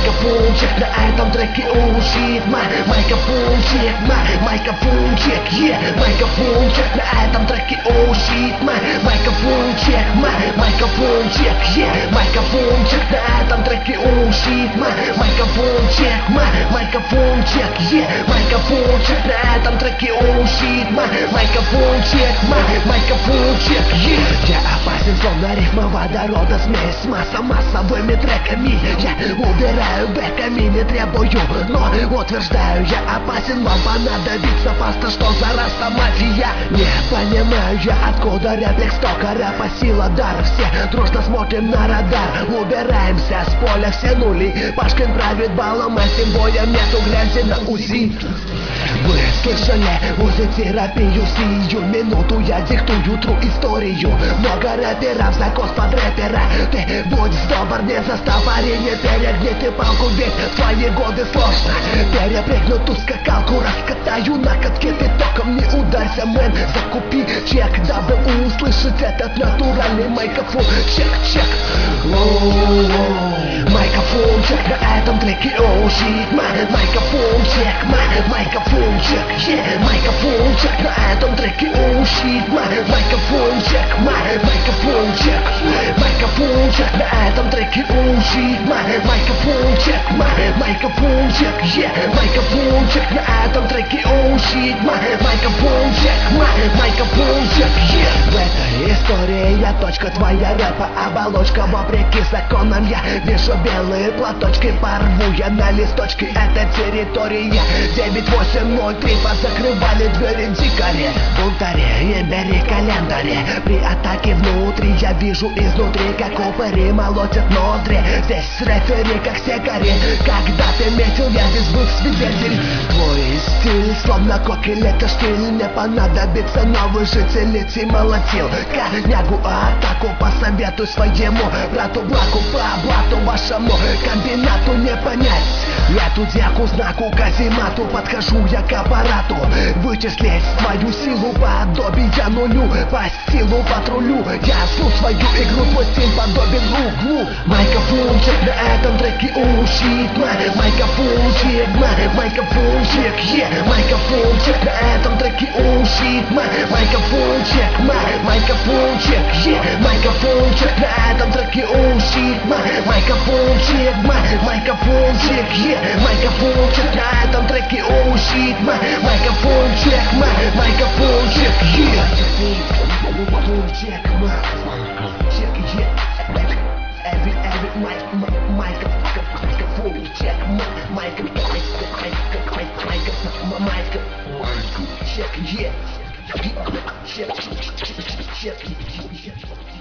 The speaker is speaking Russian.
Майкрофончик на этом треке ушит. Майкрофончик, майкрофончик, майкрофончик на этом треке ушит. Майкрофончик, майкрофончик, майкрофончик на этом треке ушит. Майкрофончик, майкрофончик, майкрофончик на этом треке ушит. Майкрофончик, майкрофончик, я опасен, словно рифма водорода, смесь масса массовыми треками. Я убираю бэками, не требую, но утверждаю, я опасен. Вам понадобится паста, что за раса мафия. Не понимаю я, откуда реплик столько рэпа, сила, дар. Все дружно смотрим на радар, убираемся с поля, все нули. Пашкин правит балом, а с тем боем нету грязи на УЗИ. Вы слышали УЗИ-терапию, сию минуту я диктую тру историю. Много рэперов за кос под рэпера. Ты будь сдобр, не застопори, не перегни ты палку, ведь в твои годы сложно. Перепрыгну ту скакалку, раскатаю на катке, ты током не ударься, мэн. Закупи чек, дабы услышать этот натуральный микрофон. Чек. Майкрофончик на этом треке ушит. Майкрофончик, майкрофончик, майкрофончик на этом треке ушит. Майкрофончик, майкрофончик, майкрофончик на этом треке ушит. Майкрофончик, майкрофончик, майкрофончик на этом треке ушит. Майкрофончик, майкрофончик. В этой истории я точка, твоя рэпа оболочка. Вопреки законам я вижу белые платочки, порву я на листочки. Это территория 9803, позакрывали двери дикари. Бунтари, не бери календари. При атаке внутри я вижу изнутри, как упыри молотят ноздри. Здесь рефери как секари. Когда ты метил, я здесь был свидетель. Твой стиль словно кокель, это штиль. Не понадобится новый житель, идти молотил конягу, атаку посоветуй своему брату Блаку, по блату вашему комбинату не понять эту деку, знаку каземату. Подхожу я к аппарату, вычислить свою силу, подобие нулю, по стилу патрулю. Я жгу свою игру, твой стиль подобен углу. Майкрофончик на этом треке ушит. Майкрофончик, майкрофончик, майкрофончик на этом треке ушит. Майкрофончик, майкрофончик, майкрофончик на этом треке ушит. Майкрофончик, майкрофончик, майкрофончик на этом треке ушит. Майкрофончик, майкрофончик, майкрофончик, every microphone check, yeah.